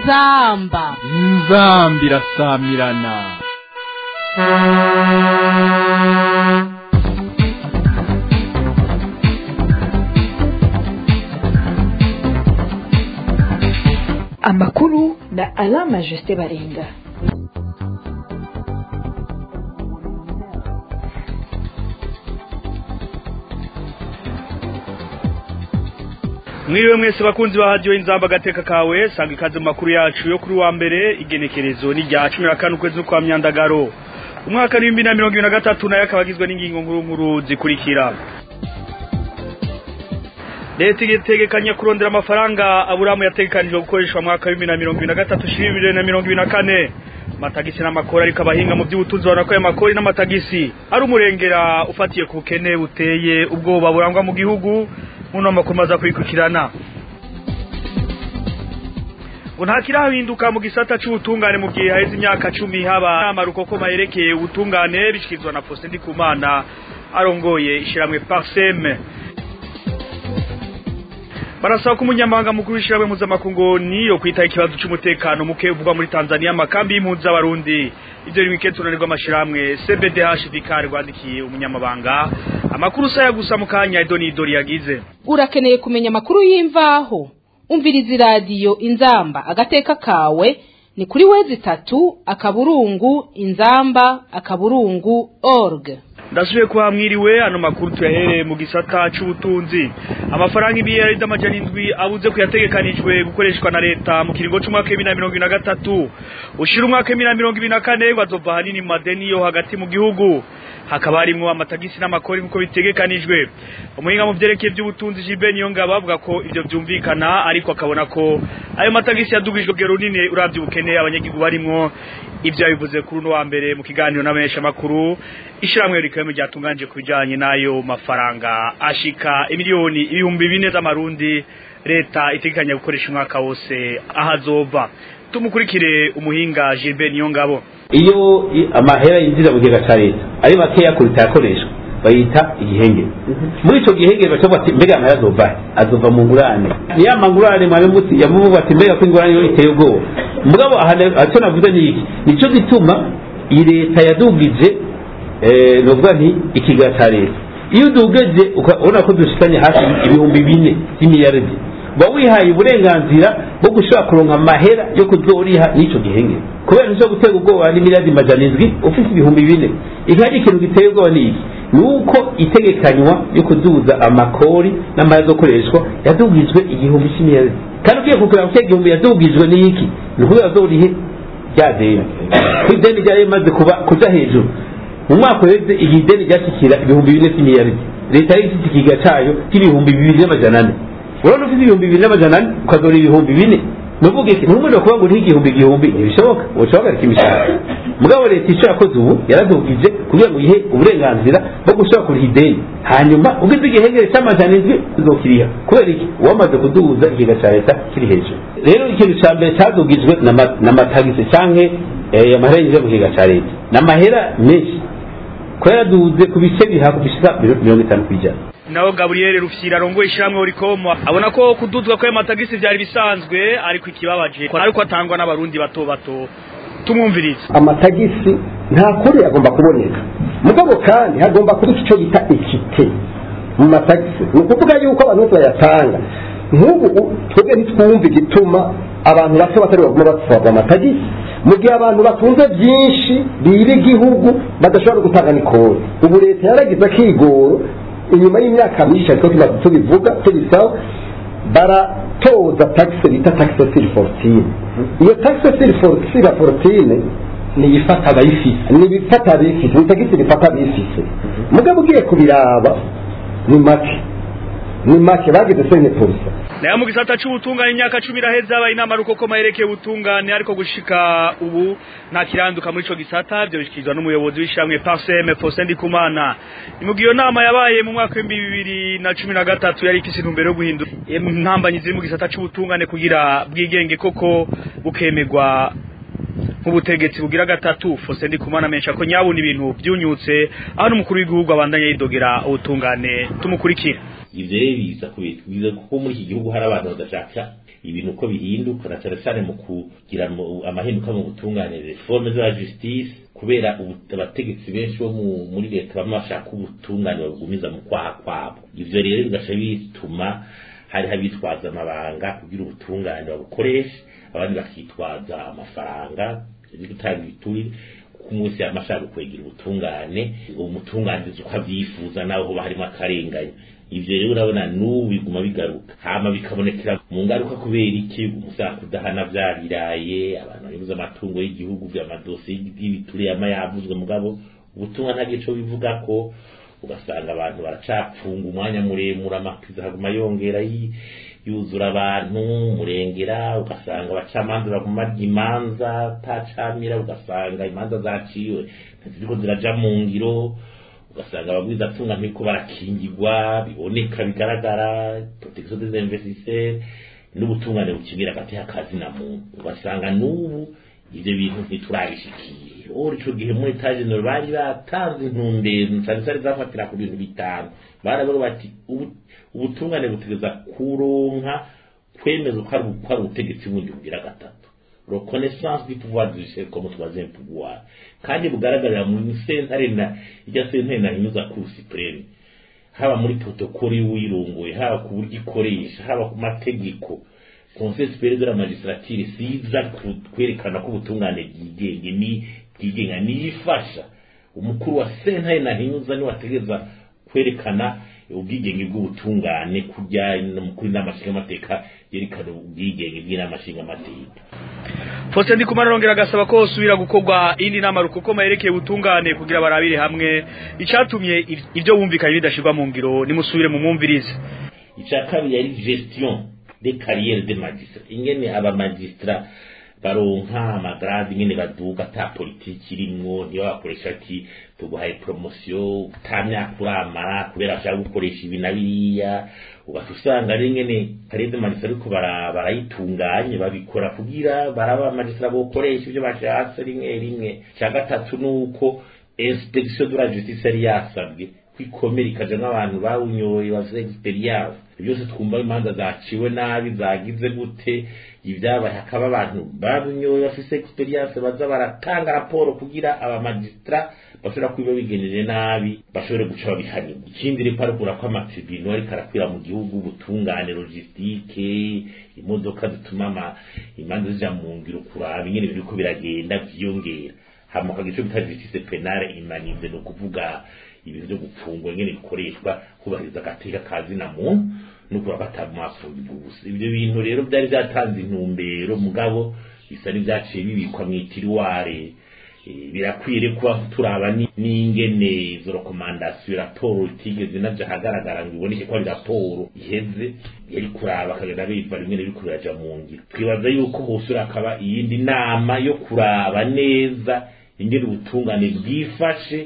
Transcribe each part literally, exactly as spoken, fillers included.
inzamba inzamba irasamirana. Amakuru na Alama Justin Baringa. Mwiriwe mwese bakunzi ba radio Inzamba gateka kawe, sanga ikaze mu makuru yacu yo kuri wa mbere. Igenekerezo ni rya cumi na kane ukwezi kwa Myandagaro umwaka wa bibiri na mirongo ibiri na gatatu, nayo akabagizwe n'ingingo nkuru nkuru zikurikira. Leta itegekanya kurondera amafaranga Aburamu yategekanijwe gukoreshwa mu mwaka wa bibiri na mirongo ibiri na gatatu shiri bibiri na mirongo ibiri na kane. Matagisi n'amakora ariko abahinga mu by'ubutunzi barako ya makori n'amatagisi ari umurengera ufatiye ku bukene buteye ubwoba burangwa mu gihugu. Muno makomaza kwikukirana unhakira hinduka mu gisata cy'ubutungane mu gihe haheze imyaka cumi haba amarukoko mayerekeye ubutungane bishikizwa na Faustin Ndikumana arongoye ishiramwe Parsem. Barasaba ko umunyamabanga mukuru w'ishiramwe mpuzamakungu niyo kwita ikibazo cy'umutekano muke uvugwa muri Tanzania makambi y'impunzi abarundi. Ibyo rimwe ketunanirwa amashiramwe C B D H Vikari rwandikiye umunyamabanga amakuru saya gusa mukanya idoni idori yagize. Urakeneye kumenya amakuru y'imvaho, umviriza radio Inzamba agateka kawe ni kuri wezi tatu akaburungu inzamba akaburungu org. Ndasubiye kwa mwiriwe ano makuru tuyahereye mu gisata cy'ubutunzi. Amafaranga ibiyari d'amajana indwi abuze kuyategekanijwe gukoreshwa na leta mu kiringo cy'umwaka wa bibiri na mirongo ibiri na gatatu ushira umwaka wa bibiri na mirongo ibiri na kane bazova hanini madeni yo hagati mu gihugu. Hakaba harimo amatagisi n'amakori nkuko bitegekanijwe. Umuhinga mu byerekeye by'ubutunzi Jibe Niyongabo avuga ko ibyo byumvikana, ariko akabona ko ayo matagisi yadugijwe gero nini uravye ubukene abanyagihugu barimo. Ibyo yabivuze kuri no wa mbere mu kiganiro n'abesha makuru ishiramwe rikame ryatunganje kubijanye nayo mafaranga ashika miliyoni ibihumbi bine z'amarundi leta itegekanya gukoresha umwaka wose ahazova. Tumukurikire umuhinga Jibe Niyongabo. Iyo amahera yinjira mu gihe cya leta ari makeya kurita yakoreshwa bayita igihenge. Muri ico gihenge bacho bati mbega amahera azova azova mu ngurane ya mangurane mwabe muti yamuvuga ati mbega ko ingurane yo iteye ubwo mugabo aho navuze ni iki nico gituma iyi leta yadugije eh novuga nti ikiga cya leta iyo udugeje ukabona ko dushikanye hafi ibihumbi bine by'imiliyaridi bawihaye uburenganzira bwo gushaka kuronka amahera yo kuzoriha n'ico gihenge kubera nzo gutega ubwoba ni miliyaridi majana indwi ufite ibihumbi bine. Ikindi ikintu giteye ubwoba ni iki nuko itegekanywa yo kuduza amakori n'amahera zo koreshwa yadugijwe igihumbi cy'imiliyaridi, kandi ugiye kugura ku igihumbi yadugijwe ni iki nuko yazorihe byadeye ku ideni rya yemaze kuba kuja hejuru. Mu mwaka wese igideni ryashikira ibihumbi bine by'imiliyaridi, leta y'ifite ikiga cayo cy'ibihumbi bibiri n'amajana ane. Urabona ufite ibihumbi bibiri n'amajana ane ukazora ibihumbi bine, nuvuga iki numwe no kuba ngo n'igihumbi igihumbi ntibishoboka, ushobora kimishaka. Mugabo leta ico yakoze ubu yaradugije kugira ngo ihe uburenganzira bwo gushaka kuri ideni, hanyuma ugize igihengere cy'amajana indwi uzokiriha kubera iki wamaze kuduza ikiga cya leta kiri hejuru. Rero ikintu cya mbere cyadugijwe na matagisi canke amahera yinjira mu kiga cya leta n'amahera menshi ko yaraduze ku bice bihaku bishika mirongo itanu kw'ijana. Naho Gabriel Rufyira arongoye ishiramwe Oricom abona ko kuduzwa kwa matagisi byari bisanzwe, ariko ikibabaje ariko atangwa n'abarundi bato bato. Tumumvirize. Amatagisi nta kuri agomba kuboneka, mugabo kandi hagomba kuba icyo bita ikite mu matagisi. Ni ukuvuga yuko abantu bayatanga nk'ubu twebwe ntitwumve igituma abantu bato batari bagomba batwara amatagisi mu gihe abantu batunze byinshi biba igihugu badashobora gutanga nikori. Ubu leta yaragize akigoro inyuma y'imyaka myinshi ariko tumaze tubivuga tubisaho baratoza taxe bita taxe sur fortune. Iyo taxe sur fortune ni ifata abayifise ni bifata abifise ni taxe bifata abifise. Mugabo ugiye kubiraba ni make ni make bagize sene polisa. Nayo mu gisata cy'ubutungane imyaka cumi iraheze abaye inama rukoko mayerekeye ubutungane, ariko gushika ubu nta kiranduka muri ico gisata. Byo bishikizwa n'umuyobozi w'ishamwe Parsem Faustin Ndikumana. Imugiyo nama yabaye mu mwaka wa bibiri na cumi na gatatu yari ikisi ntumbero yo guhindura intambanyi ziri mu gisata cy'ubutungane kugira bwigenge koko bukemegwa nk'ubutegetsi bugira gatatu. Faustin Ndikumana amenyesha ko nyabona ibintu byunyutse aho n'umukuru w'igihugu abandanya yidogera ubutungane. Tumukurikira. Ivyo biza kubitwiza kuko muri iki gihugu hari abantu badashaka ibintu uko bihinduka na cyane cyane mu kugira amahinduka mu butungane reforme de la justice kubera abategetsi benshi bo muri leta bamwe bashaka ubutungane bagumiza mu kwaha kwabo. Ivyo rero bigasha bituma hari habitwaza amabanga kugira ubutungane babukoresha, abandi bakitwaza amafaranga yo gutanga ibituri ku munsi y'amashaka kwegera ubutungane, umutunganizi uko avyifuza naho harimo akarenganya. Ivyo rero urabona n'ubu biguma bigaruka hama bikabonekera mu ngaruka kubera iki umusaka kudahana vyariraye abantu baribuza amatungo y'igihugu vy'amadosi y'ibituri ama yavuzwe mugabo ubutumwa nta gico bivuga ko ugasanga abantu baracapfunga umwanya muremure amakiza haguma yongera yuzura abantu murengera ugasanga abacamanza baguma imanza tacamira ugasanga imanza zaciwe ziriko ziraja mu ngiro ugasanga abagwiza atunga ntiko barakingirwa biboneka bigaragara protection des investisseurs n'ubutungane bukibira gati akazi na muntu ugasanga n'ubu ivyo bintu ntiturabishikiye ori cyo gihe muri taje no bari batanze intumbero cyane cyane zafatira ku bintu bitanu baravuga bati ubutungane butegeza kuronka kwemeza ko ari ubutegetsi bundi bugira gatatu reconnaissance du pouvoir judiciaire comme troisième pouvoir kandi bugaragarira mu sentare na ijya sentare na inyuza ku supreme haba muri protocole y'uwirongoye haba ku buryo ikoresha haba ku mategeko conseil supérieur de la magistrature siza kwerekana ko ubutungane bwigenge ni bwigenga niyifasha umukuru wa sentare na inyuza ni wategeza kwerekana ubwigenge bw'ubutungane kujya kuri n'amashinga amateka yerekana ubwigenge bw'inamashinga amateka. Fose ndi kumarongera gasaba ko subira gukorwa indi nama rukokoma yerekeye ubutungane kugira barabire hamwe icatumye ivyo bumvikanye bidashirwa mu ngiro nimusubire mu mwumvirize. Icakabiri yari gestion des carrières des magistrats ingene aba magistrats baronka amagrade ingene baduga ta politiki irimwo niyo bakoresha ati tuguhaye promotion tamya kuramara kubera ashaka gukoresha ibinabiriya ugasanga ari ingene karede magistrats ariko barayitunganye babikora kugira baraba magistrats bokoresha ibyo bashatse rimwe rimwe cya gatatu nuko inspection de la justice yari yasabwe kwikomera ikaje n'abantu bawunyoye bafite experience byose twumva imanza zaciwe nabi zagize gute ibyabaye hakaba abantu babunyoye bafite experience baza baratanga raporo kugira aba magistrat bashobora kwiba bigeneje nabi bashobore guca babihanirwa. Ikindi rero parukura ko amatribunal ari karakwira mu gihugu ubutungane logistique imodoka zituma imanza zija mu ngiro kuraba ingene biriko biragenda byiyongera hama kagico bita justice penale imanize no kuvuga ibintu byo gupfungwa ngene bikoreshwa kubahiriza agateka kazi na muntu nuko batamafungirwa gusa. Ibyo bintu rero byari byatanze intumbero mugabo bisa n'ibyaciye bibikwa mu itiriware birakwire kuba turaba n'ingene izo recommandation raporo itigeze naje hagaragara ngo iboneke ko ari raporo iheze yari kuraba kagenda biva rimwe biri kuraja mu ngiro. Twibaza yuko hosura akaba iyindi nama yo kuraba neza ingene ubutungane bwifashe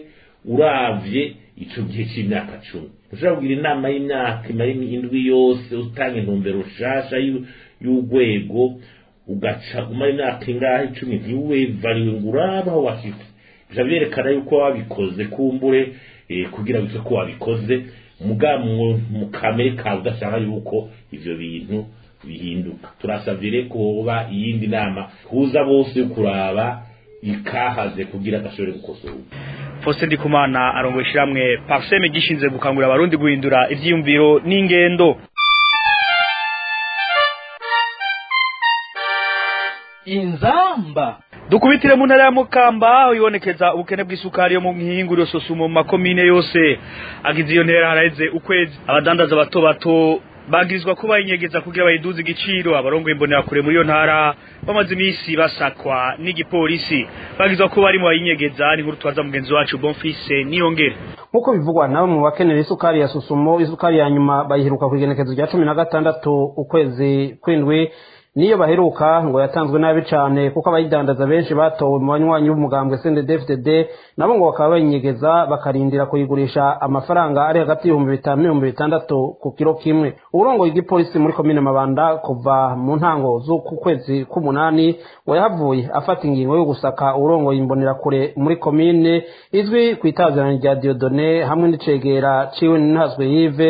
uravye ico gihe c'imyaka cumi. Ushobora kugira inama y'imyaka imari indwi yose utanga intumbero ushasha y'urwego ugaca umara imyaka ingahe icumi ntiwevariwe ngo uraba aho washitse. Bica vyerekana yuko wabikoze kumbure kugira bitwe ko wabikoze muga mu kamere kawe udashaka yuko ivyo bintu bihinduka. Turasavye rero ko hoba iyindi nama kuza bose yo kuraba ikahaze kugira gashobore gukosora. Fose Ndikumana arongoye ishiramwe Parseme gishinze gukangurira abarundi guhindura ivyiyumviro n'ingendo. Inzamba dukubitire mu ntara ya Mukamba aho ibonekeza ubukene bw'isukari yo mu nkihinguriro Sosumo mu makomine yose agize iyo ntera haraheze ukwezi. Abadandaza bato bato bagirizwa kuba inyegeza kugira bayiduze igiciro. Abarongoye imbonera kure muri iyo ntara bamaze imisi basakwa n'igipolisi bagizwa kuba ari mu bayinyegeza. Ni nkuru twaza mugenzi wacu Bonfise Niyongere. Nkuko bivugwa nawe mu bakenera isukari ya Sosumo, isukari ya nyuma bayiheruka ku igenekezo rya cumi na gatandatu ukwezi kwindwi niyo baheruka ngo yatanzwe nabi cyane kuko abayidandaza benshi batowe mu banywanyi b'umugambwe C N D D F D D nabo ngo bakaba bayinyegeza bakarindira kuyigurisha amafaranga ari hagati y'ibihumbi bitanu n'ibihumbi bitandatu ku kilo kimwe. Uburongo y'igipolisi muri komine Mabanda kuva mu ntango z'uku kwezi k'umunani ngo yahavuye afata ingingo yo gusaka uburongo yimbonera kure muri komine izwi ku itazirana rya Diodone hamwe n'icegera ciwe n'intazwe Yves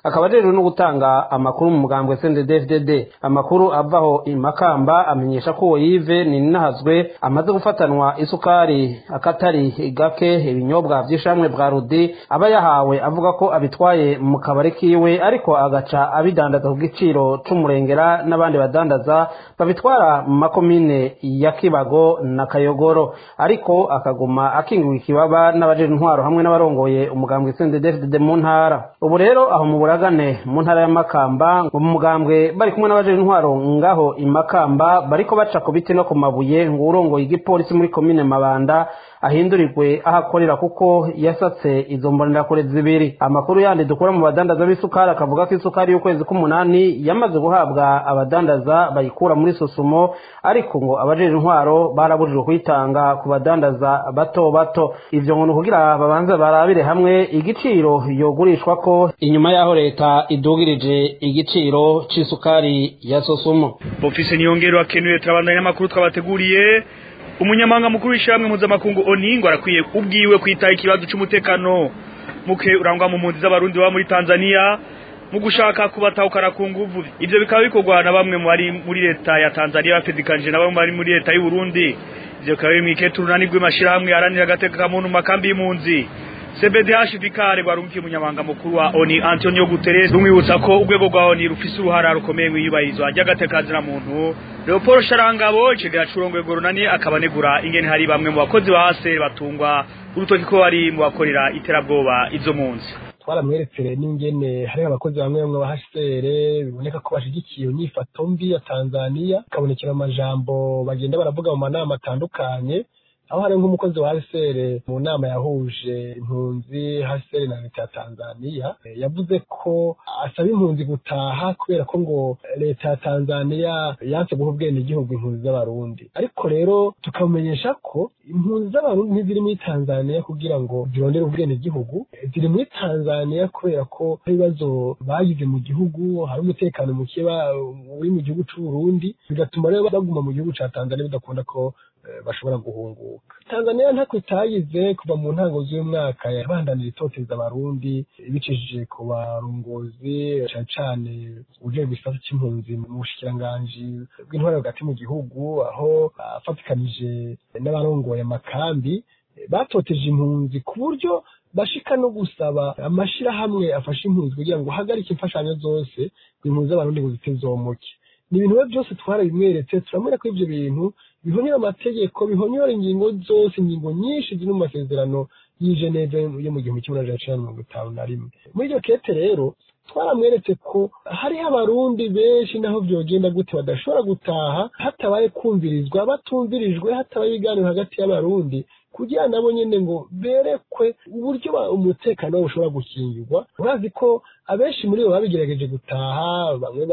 akaba ajejwe no gutanga amakuru mu mugambwe C N D D F D D. Amakuru avaho imakamba amenyesha ko uwo Yves Ninahazwe amaze gufatanwa isukari akatari gake ibinyobwa vy'ishamwe bwa Rudi aba yahawe avuga ko abitwaye mu kabare kiwe ariko agaca abidandaza ku giciro c'umurengera n'abandi badandaza babitwara mu makomine ya Kibago na Kayogoro, ariko akaguma akingiwe ikibaba n'abajeje intwaro hamwe n'abarongoye umugambwe C N D D F D D mu ntara. Ubu rero aho mu buragane mu ntara ya Makamba ngo mu mugambwe bari kumwe n'abajeje intwaro ngaho imakamba bariko baca ku biti no ku mabuye ngo urongoye igipolisi muri komine Mabanda ahindurirwe ahakorera kuko yasatse izo mbonerakure zibiri. Amakuru yandi dukora mu badandaza b'isukari akavuga ko isukari y'ukwezi k'umunani yamaze guhabwa abadandaza bayikura muri Sosumo, ariko ngo abajeje intwaro barabujijwe kuyitanga ku badandaza bato bato. Ivyo ngo nukugira babanze barabire hamwe igiciro yogurishwa ko inyuma yaho leta idugirije igiciro c'isukari ya Sosumo. Ofisi Niyongero akenuye turabandanya n'amakuru twabateguriye. Umunyamanga mukuru w'ishyirahamwe mpuzamakungu ONU ngo arakwiye ubwiwe kwitaho ikibazo cy'umutekano muke urangwa mu mpunzi z'abarundi baba muri Tanzania mu gushaka kubatahukana ku nguvu. Ivyo bikaba bikorwa na bamwe mu bari muri leta ya Tanzania bafedikanje na bamwe bari muri leta y'u Burundi. Ivyo bikaba biri mw'iketu runani rw'amashirahamwe aranira agateka ka muntu mu makambi y'impunzi. C B D H vikare warumkiye umunyamanga mukuru wa ONU Antonio Guterres rumwibutsa ko urwego rwa ONU rufise uruhara rukomeye mu iyubahirizwa ry'agateka ka muntu. Leopold Sharangabo icegera c'urongwego runani akabanegura ingene hari bamwe mu bakozi ba hase batungwa urutoki ko bari mu bakorera iterabwoba izo munsi. Twaramwerekere n'ingene hari abakozi bamwe bamwe ba H C R biboneka ko bashigikiye inyifato mbi ya Tanzania, kabonekera amajambo bagenda baravuga mu manama atandukanye, aho hari nk'umukozi wa H C R mu nama yahuje impunzi H C R na leta ya Tanzania yavuze ko asaba impunzi gutaha kubera ko ngo leta ya Tanzania yanse guha ubwene igihugu impunzi z'abarundi. Ariko rero tukamenyesha ko impunzi z'abarundi ntiziri muri Tanzania kugira ngo zirondere ubwene igihugu, ziri muri Tanzania kubera ko ibibazo bagize mu gihugu, hari umutekano muke uri mu gihugu c'u Burundi, bigatuma rero baguma mu gihugu ca Tanzania bidakunda ko bashobora guhunguka. Tanzania ntako itayize kuva mu ntango z'uyu mwaka yabandanira itoteza abarundi ibicishije ku barongozi cyane cyane uje bisata c'impunzi mu bushikiranganji bw'intwaro hagati mu gihugu, aho afatikanije n'abarongoye amakambi batoteje impunzi ku buryo bashika no gusaba amashirahamwe afasha impunzi kugira ngo hagarike imfashanyo zose impunzi z'abarundi ngo zitezomuke. Ni ibintu byose twarabimweretse, turamwereka ko ivyo bintu bihonyora amategeko, bihonyora ingingo zose, ingingo nyinshi ziri mu masezerano y'i Geneve yo mu gihumbi kimwe n'amajana icenda na mirongo itanu na rimwe. Muri iryo kete rero twaramweretse ko hariho abarundi benshi naho vyogenda gute badashobora gutaha hatabaye kumvirizwa, batumvirijwe, hatabaye ibiganiro hagati y'abarundi kugira nabo nyene ngo berekwe uburyo umutekano wabo ushobora gukingirwa. Urazi ko abenshi muri bo babigerageje gutaha, bamwe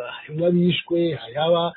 babishwe, hariho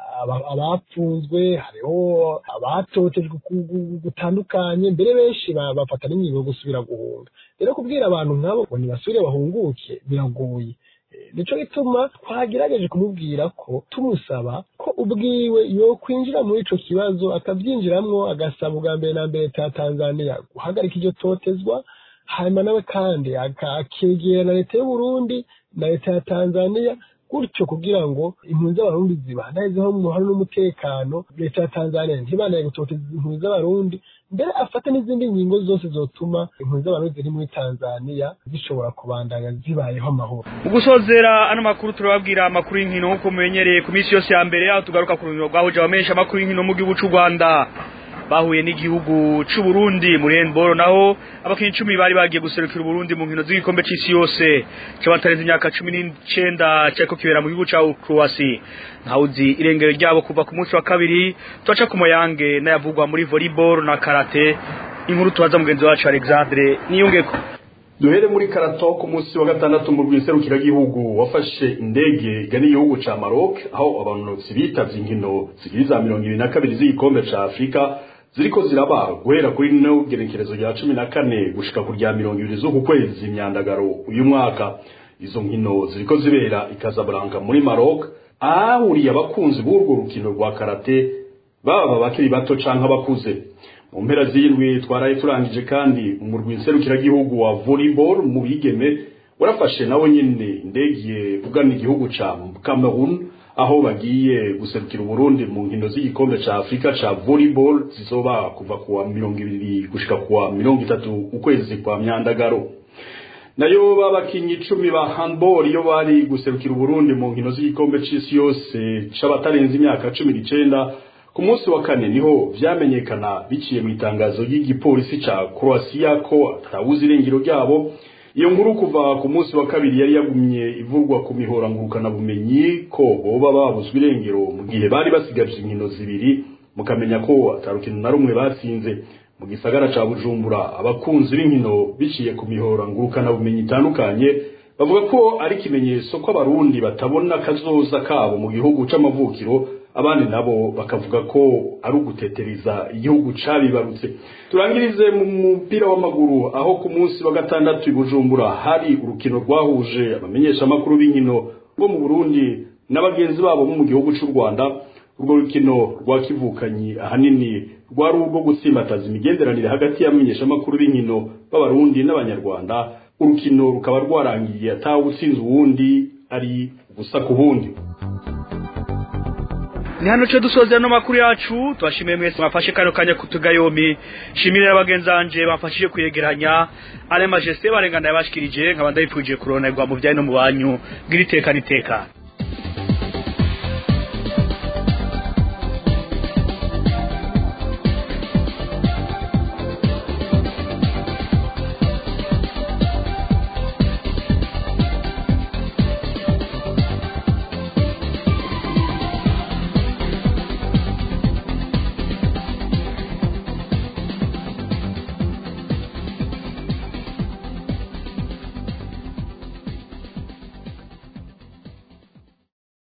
abapfunzwe, hariho abatotejwe gutandukanye, mbere benshi bafata n'ingingo yo gusubira guhunga. Rero kubwira abantu nk'abo ngo ntibasubire bahunguke biragoye. Nico gituma twagerageje kumubwira ko tumusaba ko ubwiwe yo kwinjira muri ico kibazo akavyinjiramwo, agasaba ubwa mbere na mbere leta ya Tanzania guhagarika iryo totezwa, hanyuma nawe kandi akegera na leta y'u Burundi na leta ya Tanzania, gutyo kugira ngo impunzi z'abarundi zibandanizeho mu muhano n'umutekano. Leta ya Tanzania ntibanaye gutoteza impunzi z'abarundi, mbere afata n'izindi ngingo zose zotuma impunzi z'abarundi ziri muri Tanzania zishobora kubandanya zibayeho amahoro. Ugusozera ano makuru turababwira amakuru y'inkino nkuko mumenyereye ku minsi yose ya mbere, aho tugaruka ku rugendo rwahuje abamenyesha amakuru y'inkino mu gihugu c'u Rwanda bahuye n'igihugu c'u Burundi muri handball, naho abakinyi icumi bari bagiye guserukira Burundi mu nkino z'igikombe c'isi yose c'abatarenze imyaka cumi n'icenda cyako kibera mu gihugu ca Croatia. Ntawuzi irengero ryabo kuva ku munsi wa kabiri, twaca ku Moyange n'ayavugwa muri volleyball na karate. Inkuru tubaza mugenzi wacu Alexandre Niyongeko. Duhere muri karato ku munsi wa gatandatu mu rwinserukira gihugu wafashe indege igana igihugu ca Maroc, aho abantu bitavye inkino zigiriza mirongo ibiri na kabiri z'igikombe ca Afrika ziriko ziraba guhera kuri no gerekerezo rya cumi na kane gushika ku rya mirongo ibiri z'uku kwezi imyandagaro uyu mwaka. Izo nkino ziriko zibera i Casablanca muri Maroc, ahahuriye abakunzi b'urwo rukino rwa karate baba bakiri bato canke abakuze. Mu mpera z'indwi twaraye turangije kandi mu rwinserukira gihugu wa volleyball mu bigeme warafashe nawe nyine indege ugana igihugu ca Cameroon aho bagiye guserukira Burundi mu nkino z'igikombe ca Afrika ca volleyball zizoba kuva kuwa mirongo ibiri gushika kuwa mirongo itatu ukwezi kwa myandagaro. Nayo babakinyi icumi ba handball iyo bari guserukira Burundi mu nkino z'igikombe c'isi yose c'abatarenze imyaka cumi n'icenda ku munsi wa kane niho vyamenyekana biciye mu itangazo ry'igipolisi ca Croatia ko atawuzi irengero ryabo. Iyo nkuru kuva ku munsi wa kabiri yari yagumye ivurwa ku mihora ngurukana bumenyi ko boba babuzwe irengero mu gihe bari basigaje inkino zibiri mukamenya ko atarukino na rumwe batsinze. Mu gisagara ca Bujumbura abakunzi b'inkino biciye ku mihora ngurukana bumenyi itandukanye bavuga ko ari kimenyetso ko abarundi batabona kazoza kabo mu gihugu c'amavukiro, abandi nabo bakavuga ko ari ugutetereza igihugu cabibarutse. Turangirize mu mupira w'amaguru aho ku munsi wa gatandatu i Bujumbura hari urukino rwahuje abamenyesha makuru b'inkino bo mu Burundi n'abagenzi babo mu gihugu c'u Rwanda. Urwo rukino rwakivukanyi ahanini rwari urwo gutsimbataza imigenderanire hagati y'abamenyesha makuru b'inkino b'abarundi n'abanyarwanda. Urukino rukaba rwarangiye atawe utsinze uwundi ari gusa ku bundi. Ni hano cyo dusoza no makuru yacu, twashimiye mwese mwafashe kano kanya kutuga yombi. Shimire abagenzanje bafashije kuyegeranya ale majeste barengana yabashikirije nkaba ndayipfuje kuronarwa mu byayi no mu banyu. Giriteka niteka.